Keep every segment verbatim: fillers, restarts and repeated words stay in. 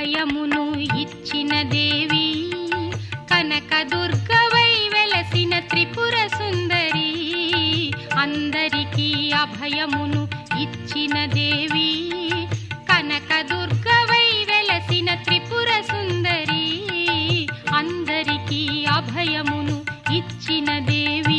అభయమును ఇచ్చిన దేవి కనకదుర్గవై వెలసిన త్రిపుర సుందరి అందరికీ అభయమును ఇచ్చిన దేవి కనకదుర్గవై వెలసిన త్రిపుర సుందరి అందరికీ అభయమును ఇచ్చిన దేవి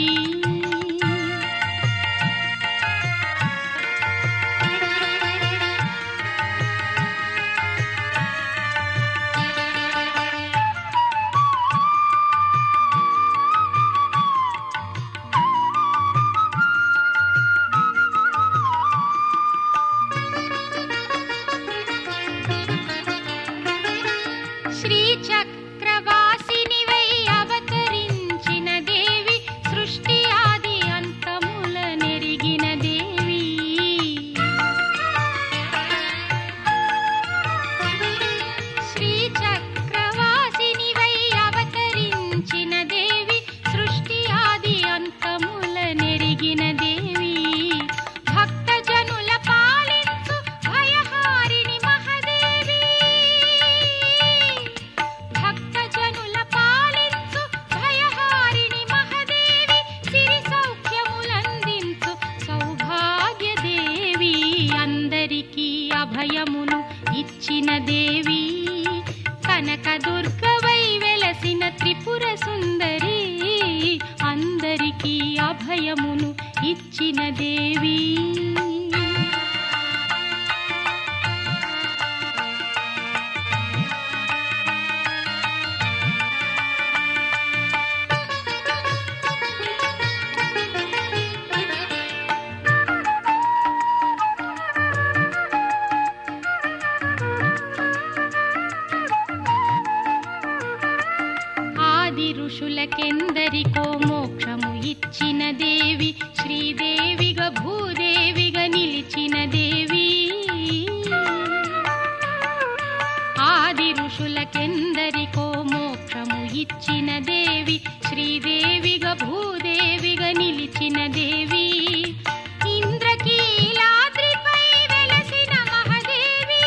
శ్రీచక్రవాసినివై అవతరించిన దేవి సృష్టి ఆది అంతముల నెరిగిన దేవి శ్రీచక్రవాసినివై అవతరించిన దేవి సృష్టి ఆది అంతముల నెరిగిన దేవి భక్తజనుల పాలించు భయహారిణి మహాదేవి భక్తజనుల పాలించు భయహారిణి మహాదేవి సిరి సౌఖ్యములందించు సౌభాగ్యదేవి అందరికీ అభయమును ఇచ్చిన దేవి కనకదుర్గవై వెలసిన త్రిపుర సుందరి అందరికీ అభయమును ఇచ్చిన దేవి ఆది ఋషులకెందరికో మోక్షము ఇచ్చిన దేవి శ్రీదేవిగా భూదేవిగా నిలిచిన దేవి ఆది ఋషులకెందరికో మోక్షము ఇచ్చిన దేవి శ్రీదేవిగా భూదేవిగా నిలిచిన దేవి ఇంద్రకీలాద్రిపై వెలసిన మహాదేవి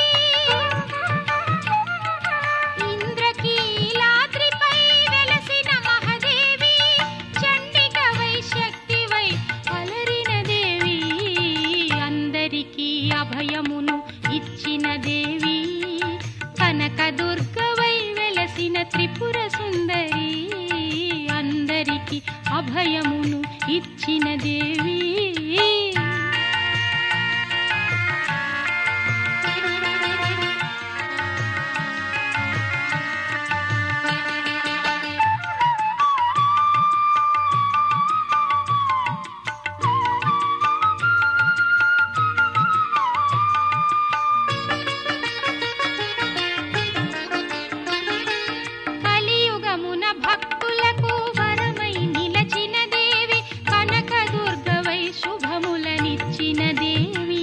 ఇంద్రకీలాద్రిపై వెలసిన మహాదేవి చండికవై శక్తివై అలరిన దేవి అందరికీ అభయమును ఇచ్చిన దేవి కనకదుర్గవై వెలసిన త్రిపుర సుందరి అందరికీ అభయమును ఇచ్చిన దేవి కలియుగమున భక్తులకు వరమై నిలచిన దేవి కనకదుర్గవై శుభములనిచ్చిన దేవి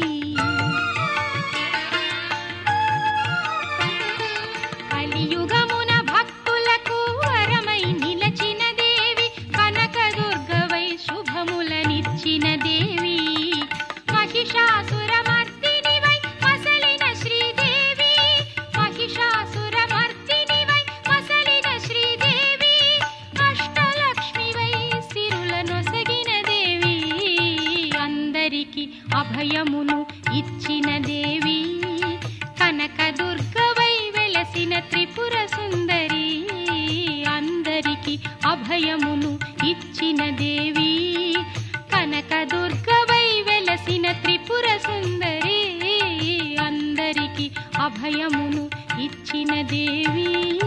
కలియుగమున భక్తులకు వరమై నిలచిన దేవి కనకదుర్గవై శుభములనిచ్చిన దేవి మహిషాసురమర్దినివై మసలిన శ్రీదేవి మహిషాసురమర్దినివై మసలిన శ్రీదేవి అష్టలక్ష్మివై సిరుల నొసగిన దేవి అందరికీ అభయమును ఇచ్చిన దేవి కనకదుర్గవై వెలసిన త్రిపుర సుందరి అందరికీ అభయమును ఇచ్చిన దేవి కనకదుర్గవై వెలసిన త్రిపుర సుందరి అందరికీ అభయమును ఇచ్చిన దేవి